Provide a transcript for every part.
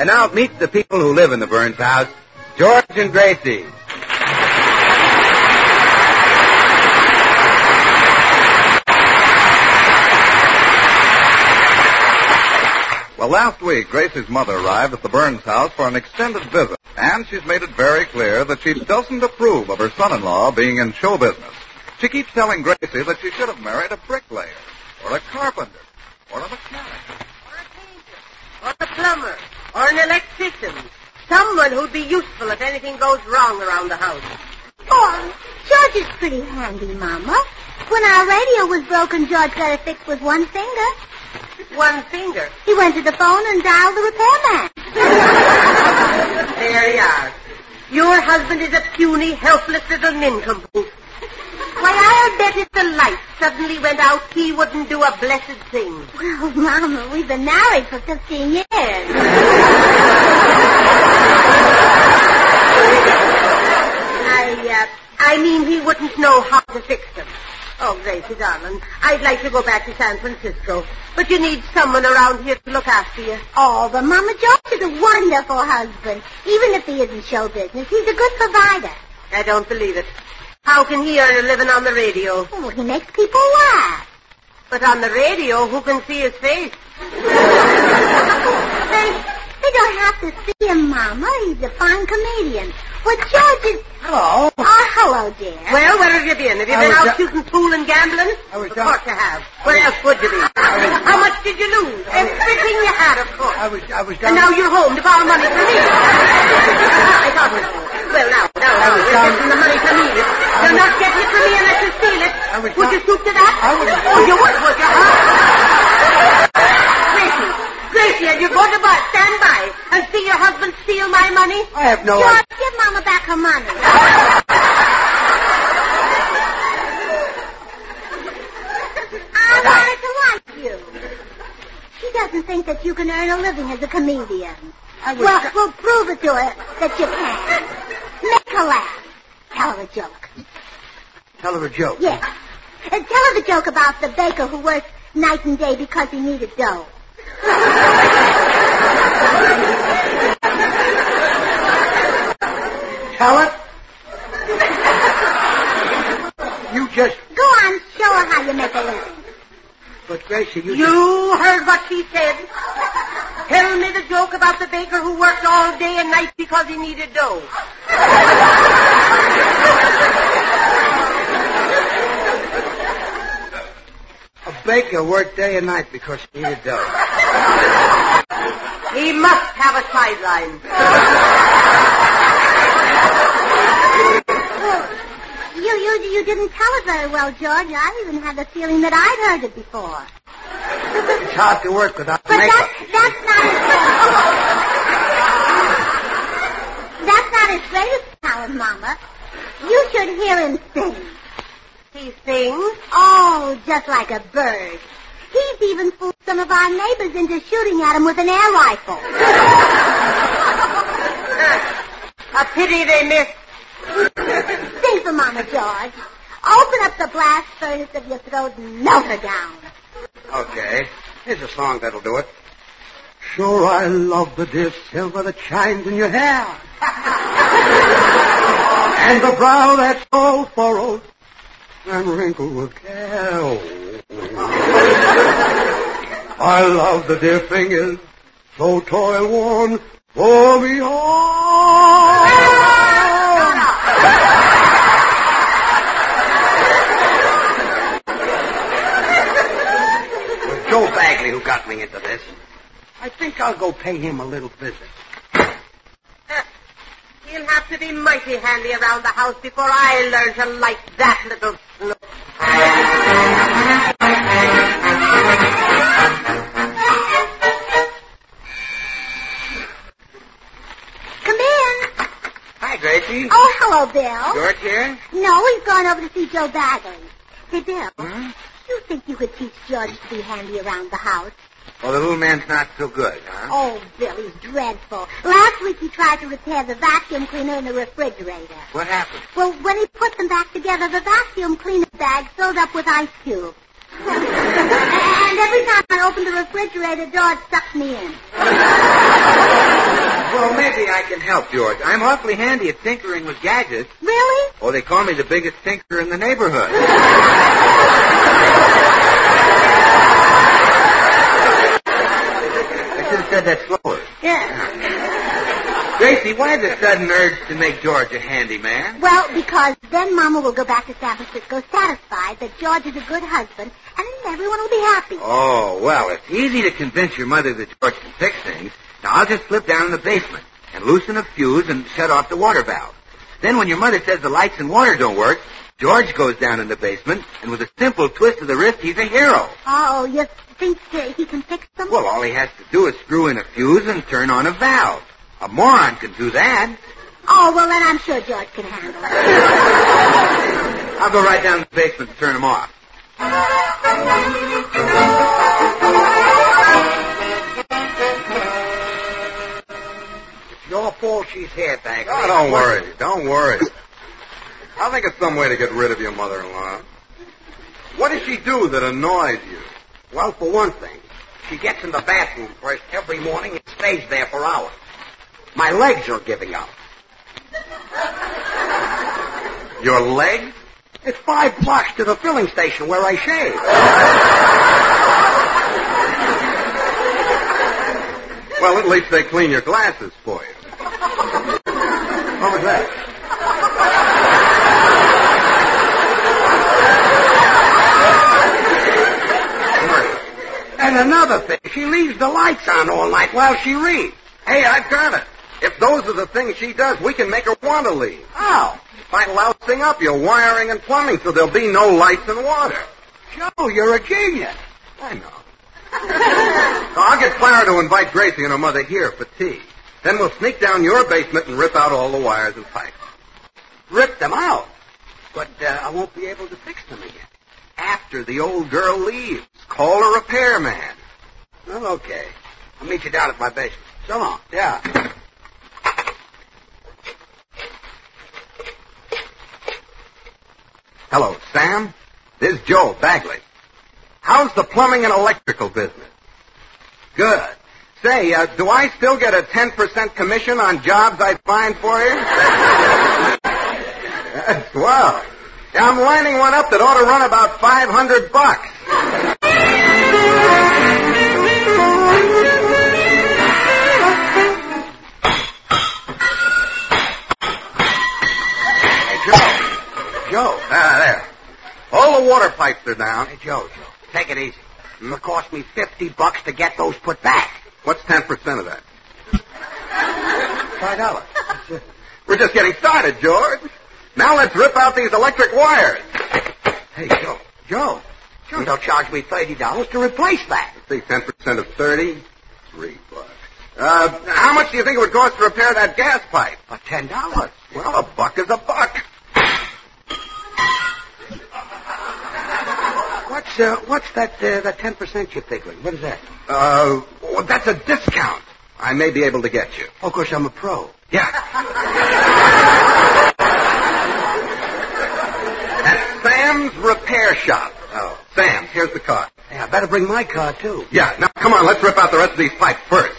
And now meet the people who live in the Burns house, George and Gracie. Well, last week, Gracie's mother arrived at the Burns house for an extended visit, and she's made it very clear that she doesn't approve of her son-in-law being in show business. She keeps telling Gracie that she should have married a bricklayer, or a carpenter, or a mechanic. Or a painter, or a plumber, or an electrician. Someone who'd be useful if anything goes wrong around the house. Oh, George is pretty handy, Mama. When our radio was broken, George got it fixed with one finger. One finger. He went to the phone and dialed the repairman. There you are. Your husband is a puny, helpless little nincompoop. Why, I'll bet if the light suddenly went out, he wouldn't do a blessed thing. Well, Mama, we've been married for 15 years. I mean he wouldn't know how to fix them. Oh, Gracie, darling, I'd like to go back to San Francisco, but you need someone around here to look after you. Oh, but Mama, George is a wonderful husband. Even if he isn't show business, he's a good provider. I don't believe it. How can he earn a living on the radio? Oh, he makes people laugh. But on the radio, who can see his face? They don't have to see him, Mama. He's a fine comedian. Well, George is... Hello. Oh, hello, dear. Well, where have you been? Have you been out shooting pool and gambling? Of course you have. Where else would you be? How much did you lose? Everything you had, of course. I was down. And now you're home to borrow money from me. I thought it was... Well, now, you're getting the money from me. You're not getting it from me unless you steal it. Would you stoop to that? Oh, you would you? Gracie, are you going to stand by and see your husband steal my money? I have no George, give Mama back her money. I wanted to like you. She doesn't think that you can earn a living as a comedian. We'll prove it to her that you can. Make her laugh. Tell her a joke. Tell her a joke? Yes. And tell her the joke about the baker who worked night and day because he needed dough. Tell it? You just... Go on, show her how you make a living. But, Gracie, You heard what she said. Tell me the joke about the baker who worked all day and night because he needed dough. A baker worked day and night because he needed dough. He must have a sideline. You didn't tell it very well, George. I even had the feeling that I'd heard it before. It's hard to work without But makeup. That's not his greatest talent, Mama. You should hear him sing. He sings? Oh, just like a bird. He's even fooled some of our neighbors into shooting at him with an air rifle. A pity they missed. Sing for Mama, George. Open up the blast furnace of your throat and melt her down. Okay. Here's a song that'll do it. Sure, I love the dear silver that shines in your hair. And the brow that's all furrowed and wrinkled with care. I love the dear fingers so toil-worn for me all. Joe Bagley who got me into this. I think I'll go pay him a little visit. He'll have to be mighty handy around the house before I learn to like that little look. Come in. Hi, Gracie. Oh, hello, Bill. George here? No, he's gone over to see Joe Bagley. Hey, Bill, Hmm? you think you could teach George to be handy around the house? Well, the little man's not so good, huh? Oh, Bill, he's dreadful. Last week he tried to repair the vacuum cleaner in the refrigerator. What happened? Well, when he put them back together, the vacuum cleaner bag filled up with ice cubes. And And every time I open the refrigerator, George sucks me in. Well, maybe I can help, George. I'm awfully handy at tinkering with gadgets. Really? Oh, they call me the biggest tinkerer in the neighborhood. I should have said that slower. Yeah. Gracie, why the sudden urge to make George a handyman? Well, because then Mama will go back to San Francisco satisfied that George is a good husband, and then everyone will be happy. Oh, well, it's easy to convince your mother that George can fix things. Now, I'll just slip down in the basement and loosen a fuse and shut off the water valve. Then when your mother says the lights and water don't work, George goes down in the basement, and with a simple twist of the wrist, he's a hero. Oh, you think he can fix them? Well, all he has to do is screw in a fuse and turn on a valve. A moron can do that. Oh, well, then I'm sure George can handle it. I'll go right down to the basement and turn him off. It's your fault she's here, Bagley. Oh, don't worry. Don't worry. I'll think of some way to get rid of your mother-in-law. What does she do that annoys you? Well, for one thing, she gets in the bathroom first every morning and stays there for hours. My legs are giving out. Your legs? It's 5 blocks to the filling station where I shave. Well, at least they clean your glasses for you. What was that? And another thing, she leaves the lights on all night while she reads. Hey, I've got it. If those are the things she does, we can make her want to leave. How? If I lousing up your wiring and plumbing so there'll be no lights and water. Joe, you're a genius. I know. So I'll get Clara to invite Gracie and her mother here for tea. Then we'll sneak down your basement and rip out all the wires and pipes. Rip them out. But I won't be able to fix them again. After the old girl leaves. Call a repairman. Well, okay. I'll meet you down at my basement. So long. Yeah. Hello, Sam. This is Joe Bagley. How's the plumbing and electrical business? Good. Say, do I still get a 10% commission on jobs I find for you? Swell. Yeah, I'm lining one up that ought to run about $500. Joe. There. All the water pipes are down. Hey, Joe, take it easy. It'll cost me $50 to get those put back. What's 10% of that? $5. We're just getting started, George. Now let's rip out these electric wires. Hey, Joe, they'll charge me $30 to replace that. Let's see, 10% of 30, $3. How much do you think it would cost to repair that gas pipe? For $10. Well, a buck is a buck. What's that 10% you're figuring? What is that? Well, that's a discount. I may be able to get you. Oh, of course, I'm a pro. Yeah. At Sam's Repair Shop. Oh. Sam's, here's the card. Hey, I better bring my car, too. Yeah, now come on, let's rip out the rest of these pipes first.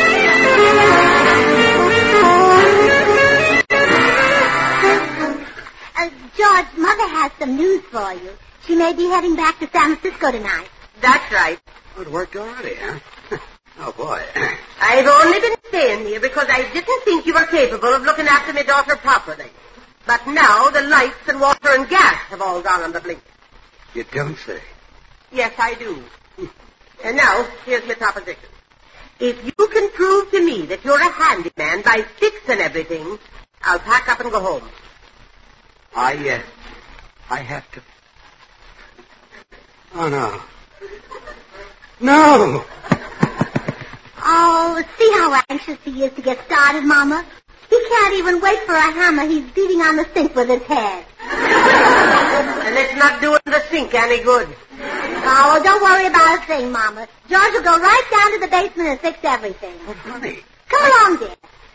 George, Mother has some news for you. She may be heading back to San Francisco tonight. That's right. Oh, it worked already, huh? Oh, boy. I've only been staying here because I didn't think you were capable of looking after my daughter properly. But now the lights and water and gas have all gone on the blink. You don't say. Yes, I do. And now, here's my proposition. If you can prove to me that you're a handyman by fixing everything, I'll pack up and go home. I have to... Oh, no. No! Oh, see how anxious he is to get started, Mama? He can't even wait for a hammer. He's beating on the sink with his head. And it's not doing the sink any good. Oh, well, don't worry about a thing, Mama. George will go right down to the basement and fix everything. But, honey... Come along, dear.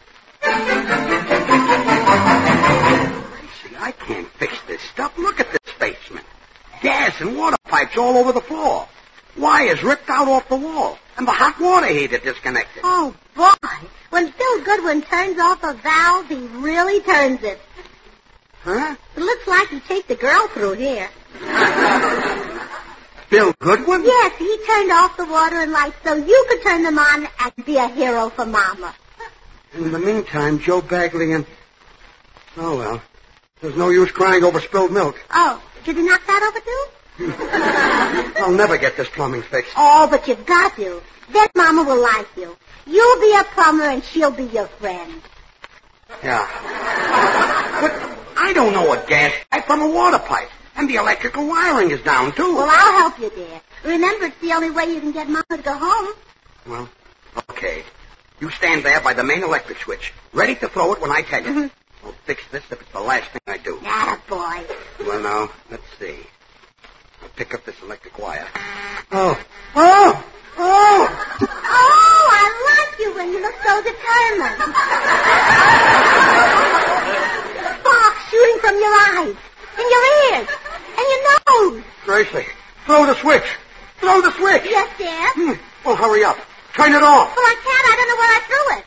Gracie, I can't fix this stuff. Look at this basement. Gas and water pipes all over the floor. Wires wire's ripped out off the wall, and the hot water heater disconnected. Oh, boy. When Bill Goodwin turns off a valve, he really turns it. Huh? It looks like he takes the girl through here. Bill Goodwin? Yes, he turned off the water and lights so you could turn them on and be a hero for Mama. In the meantime, Joe Bagley and... Oh, well. There's no use crying over spilled milk. Oh, did you knock that over, too? I'll never get this plumbing fixed. Oh, but you've got to. Then Mama will like you. You'll be a plumber and she'll be your friend. Yeah. But I don't know a gas pipe from a water pipe. And the electrical wiring is down, too. Well, I'll help you, dear. Remember, it's the only way you can get Mama to go home. Well, Okay. You stand there by the main electric switch, ready to throw it when I tell you. Mm-hmm. I'll fix this if it's the last thing I do. Attaboy. Well, now, let's see. I'll pick up this electric wire. oh, Oh, I like you when you look so determined. Sparks shooting from your eyes, and your ears, and your nose. Gracie, throw the switch. Throw the switch. Yes, dear. Well, hurry up. Turn it off. Well, I can't. I don't know where I threw it.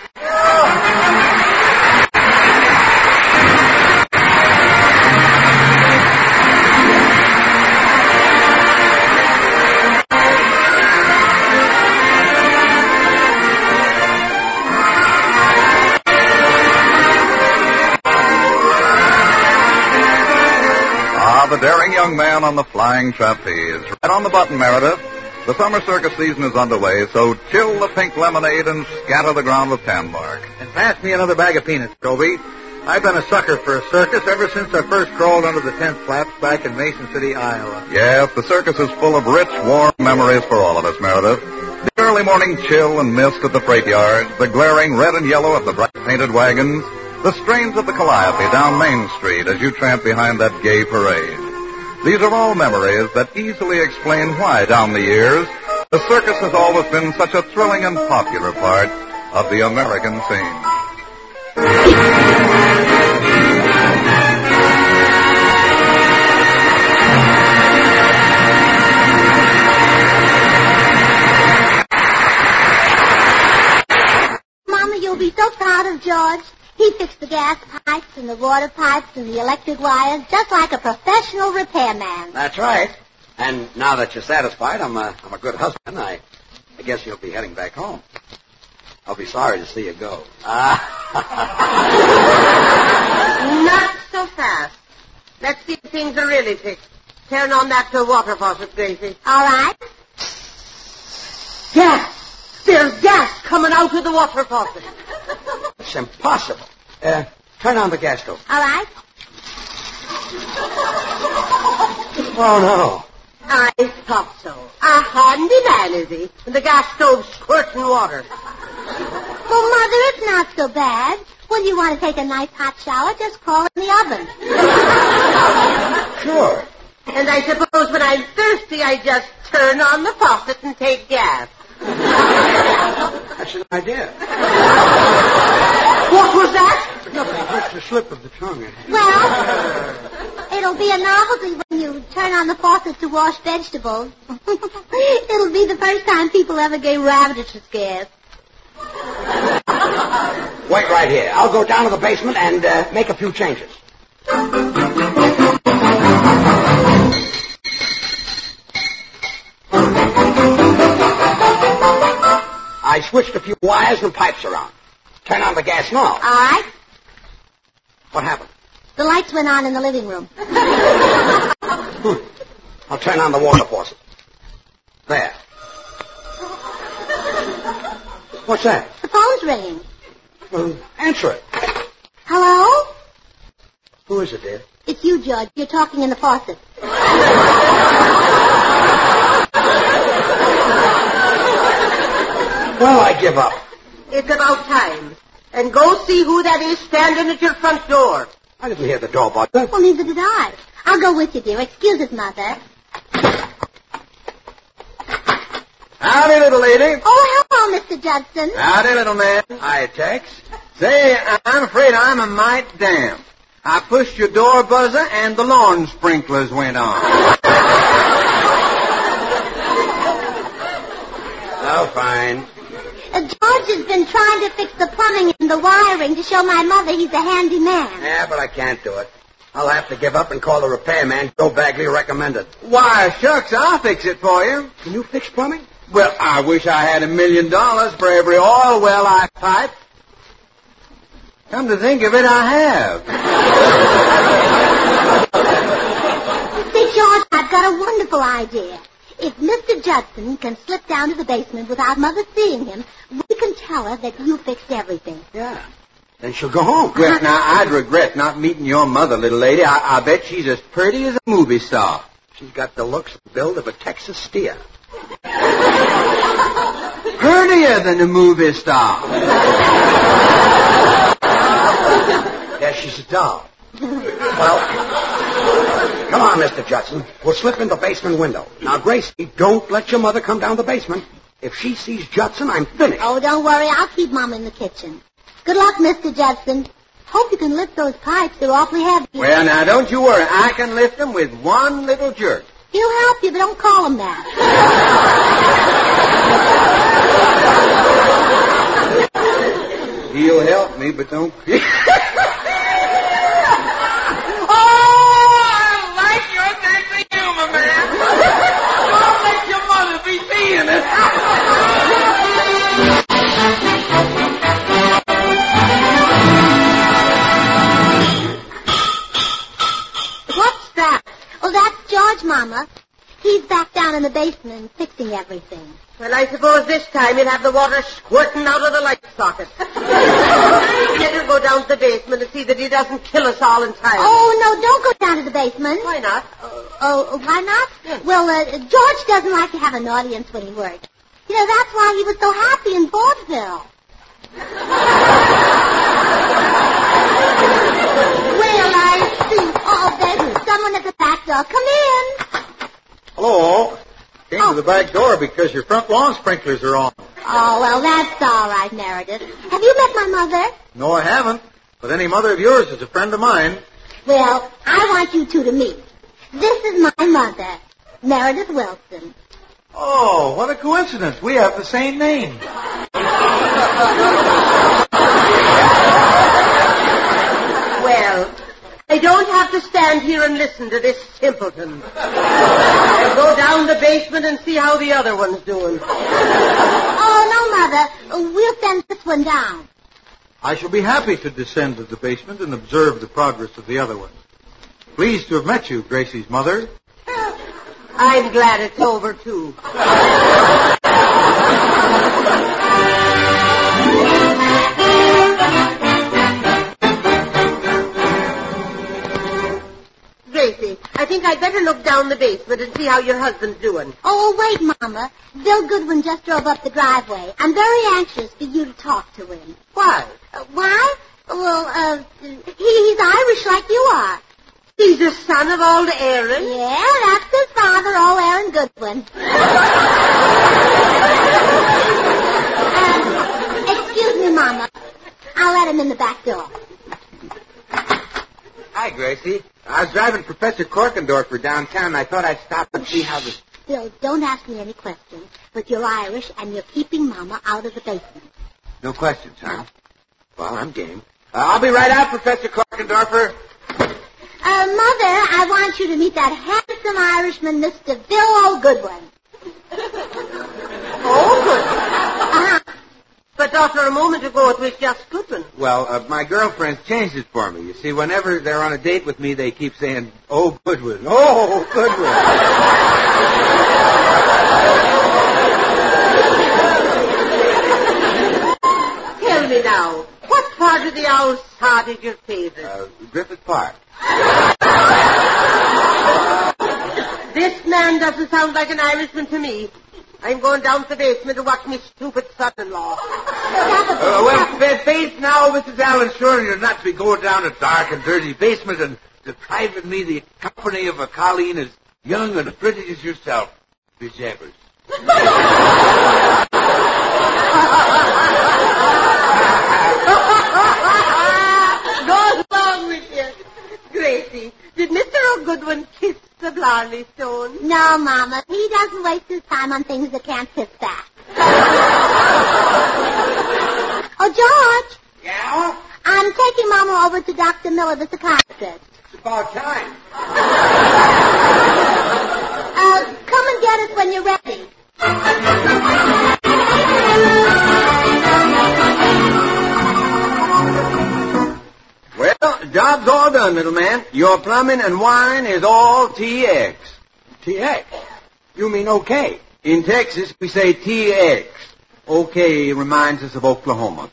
The daring young man on the flying trapeze. Right on the button, Meredith. The summer circus season is underway, so chill the pink lemonade and scatter the ground with tanbark. And pass me another bag of peanuts, Toby. I've been a sucker for a circus ever since I first crawled under the tent flaps back in Mason City, Iowa. Yes, the circus is full of rich, warm memories for all of us, Meredith. The early morning chill and mist at the freight yards, the glaring red and yellow of the bright painted wagons, the strains of the Calliope down Main Street as you tramp behind that gay parade. These are all memories that easily explain why, down the years, the circus has always been such a thrilling and popular part of the American scene. Mama, you'll be so proud of George. He fixed the gas pipes and the water pipes and the electric wires just like a professional repairman. That's right. And now that you're satisfied, I'm a good husband. I guess you'll be heading back home. I'll be sorry to see you go. Not so fast. Let's see if things are really fixed. Turn on that water faucet, Gracie. All right. Gas! There's gas coming out of the water faucet. It's impossible. Turn on the gas stove. All right. Oh, no. I thought so. A handy man, is he? And the gas stove squirting water. Well, Mother, it's not so bad. When you want to take a nice hot shower, just crawl in the oven. Sure. And I suppose when I'm thirsty, I just turn on the faucet and take gas. That's an idea. What was that? Nothing, just a slip of the tongue. Well, it'll be a novelty when you turn on the faucet to wash vegetables. It'll be the first time people ever gave rabbits a scare. Wait right here. I'll go down to the basement and make a few changes. I switched a few wires and pipes around. Turn on the gas now. All right. What happened? The lights went on in the living room. I'll turn on the water faucet. There. What's that? The phone's ringing. Well, answer it. Hello? Who is it, dear? It's you, George. You're talking in the faucet. Well, I give up. It's about time. And go see who that is standing at your front door. I didn't hear the door buzzer. Well, neither did I. I'll go with you, dear. Excuse us, Mother. Howdy, little lady. Oh, hello, Mr. Judson. Howdy, little man. Hi, Tex. Say, I'm afraid I'm a mite damp. I pushed your door buzzer and the lawn sprinklers went on. Oh, fine. George has been trying to fix the plumbing and the wiring to show my mother he's a handy man. Yeah, but I can't do it. I'll have to give up and call the repairman Joe Bagley recommended. Why, shucks, I'll fix it for you. Can you fix plumbing? Well, I wish I had $1 million for every oil well I pipe. Come to think of it, I have. See, George, I've got a wonderful idea. If Mr. Judson can slip down to the basement without Mother seeing him, we can tell her that you fixed everything. Yeah. Then she'll go home. Well, now, I'd regret not meeting your mother, little lady. I bet she's as pretty as a movie star. She's got the looks and build of a Texas steer. Prettier than a movie star. Yeah, she's a doll. Well, come on, Mr. Judson. We'll slip in the basement window. Now, Gracie, don't let your mother come down the basement. If she sees Judson, I'm finished. Oh, don't worry. I'll keep Mom in the kitchen. Good luck, Mr. Judson. Hope you can lift those pipes. They're awfully heavy. Well, now, don't you worry. I can lift them with one little jerk. He'll help you, but don't call him that. He'll help me, but don't... What's that? Oh, that's George, Mama. He's back down in the basement fixing everything. Well, I suppose this time he'll have the water squirting out of the light socket. Better go down to the basement and see that he doesn't kill us all entirely. Oh, no, don't go down to the basement. Why not? Why not? Yes. Well, George doesn't like to have an audience when he works. You know, that's why he was so happy in vaudeville. Well, I see. Oh, there's someone at the back door. Come in. Hello. Came to the back door because your front lawn sprinklers are on. Oh, well, that's all right, Meredith. Have you met my mother? No, I haven't. But any mother of yours is a friend of mine. Well, I want you two to meet. This is my mother, Meredith Wilson. Oh, what a coincidence. We have the same name. Well, I don't have to stand here and listen to this simpleton. I'll go down the basement and see how the other one's doing. Oh, no, Mother. We'll send this one down. I shall be happy to descend to the basement and observe the progress of the other one. Pleased to have met you, Gracie's mother. I'm glad it's over, too. Gracie, I think I'd better look down the basement and see how your husband's doing. Oh, wait, Mama. Bill Goodwin just drove up the driveway. I'm very anxious for you to talk to him. Why? Why? Well, he's Irish like you are. He's the son of old Aaron. Yeah, that's his father, old Aaron Goodwin. Excuse me, Mama. I'll let him in the back door. Hi, Gracie. I was driving Professor Korkendorfer downtown, and I thought I'd stop and see how the... Bill, don't ask me any questions, but you're Irish, and you're keeping Mama out of the basement. No questions, huh? Well, I'm game. I'll be right out, Professor Korkendorfer. Mother, I want you to meet that handsome Irishman, Mr. Bill Goodwin. Oh, good. Uh-huh. But after a moment ago, it was just Goodwin. Well, my girlfriend's changed it for me. You see, whenever they're on a date with me, they keep saying, "Oh, Goodwin. Oh, Goodwin." Tell me now, what part of the old sod is your favorite? Griffith Park. This man doesn't sound like an Irishman to me. I'm going down to the basement to watch my stupid son-in-law. Well, faith now, Mrs. Allen, sure you're not to be going down a dark and dirty basement and depriving me the company of a colleen as young and pretty as yourself, Miss Evers. Go along with you. Gracie, did Mr. O'Goodwin kiss the Blarney Stone? No, Mama. He doesn't waste his time on things that can't fit back. Oh, George. Yeah? I'm taking Mama over to Dr. Miller, the psychiatrist. It's about time. Come and get us when you're ready. Well, job's all done, little man. Your plumbing and wiring is all TX. TX? You mean okay? In Texas, we say TX. Okay reminds us of Oklahoma.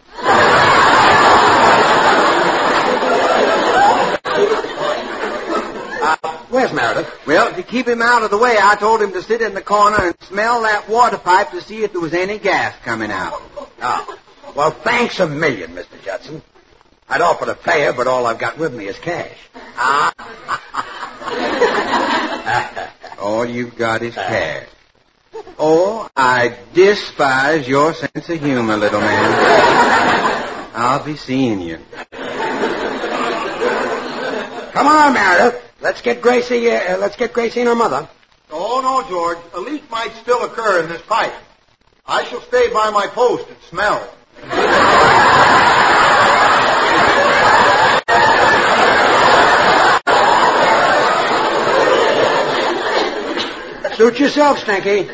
Where's Meredith? Well, to keep him out of the way, I told him to sit in the corner and smell that water pipe to see if there was any gas coming out. Oh. Well, thanks a million, Mr. Judson. I'd offer to pay her, but all I've got with me is cash. All you've got is cash. Oh, I despise your sense of humor, little man. I'll be seeing you. Come on, Meredith. Let's get Gracie and her mother. Oh, no, George. A leak might still occur in this pipe. I shall stay by my post and smell. Suit yourself, Stinky.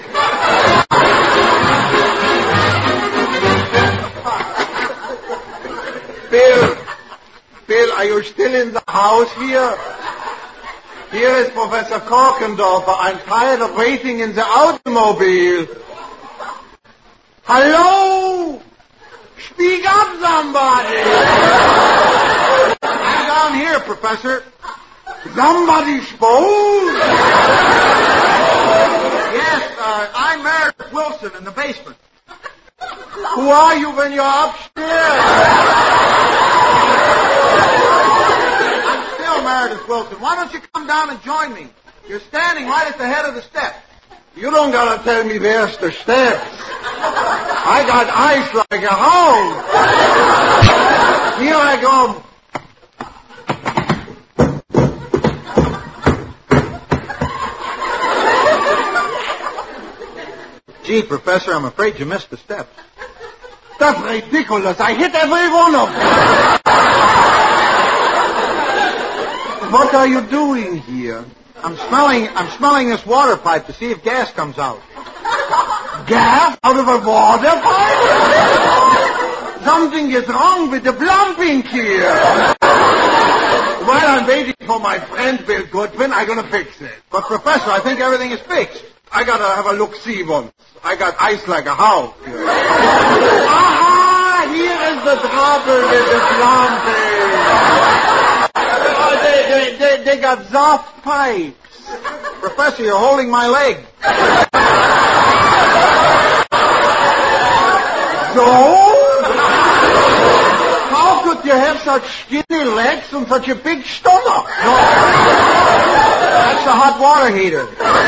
Bill, are you still in the house here? Here is Professor Korkendorfer. I'm tired of waiting in the automobile. Hello? Speak up, somebody. I'm down here, Professor. Somebody spoke? Yes, I'm Meredith Wilson in the basement. Who are you when you're upstairs? I'm still Meredith Wilson. Why don't you come down and join me? You're standing right at the head of the steps. You don't gotta tell me where's the steps. I got eyes like a hound. Here I go. Gee, Professor, I'm afraid you missed the steps. That's ridiculous. I hit every one of them. What are you doing here? I'm smelling this water pipe to see if gas comes out. Gas out of a water pipe? Something is wrong with the plumbing here. While I'm waiting for my friend Bill Goodwin, I'm going to fix it. But, Professor, I think everything is fixed. I got to have a look-see once. I got ice like a hound. Aha! Here is the trouble with the plumbing. They got soft pipes. Professor, you're holding my leg. So? How could you have such skinny legs and such a big stomach? No. That's the hot water heater.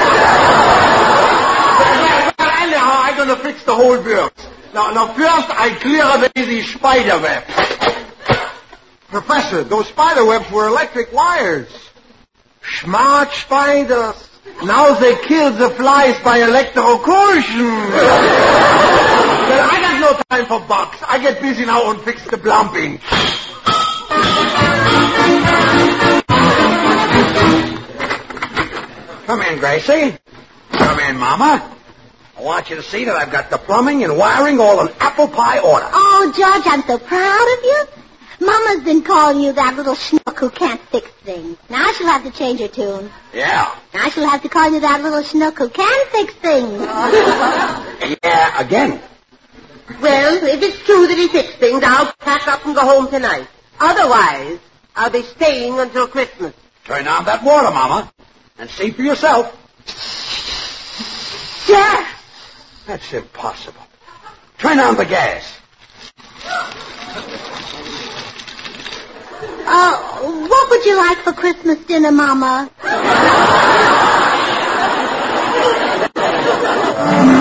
Anyhow, I'm going to fix the whole works. Now, first I clear away these spider webs. Professor, those spider webs were electric wires. Smart spiders. Now they kill the flies by electrocution. Well, I got no time for bugs. I get busy now and fix the plumbing. Come in, Gracie. Come in, Mama. I want you to see that I've got the plumbing and wiring all in apple pie order. Oh, George, I'm so proud of you. Mama's been calling you that little schnook who can't fix things. Now she'll have to change her tune. Yeah. Now she'll have to call you that little schnook who can fix things. Yeah, again. Well, if it's true that he fixed things, I'll pack up and go home tonight. Otherwise, I'll be staying until Christmas. Turn on that water, Mama, and see for yourself. Yes. That's impossible. Turn on the gas. What would you like for Christmas dinner, Mama?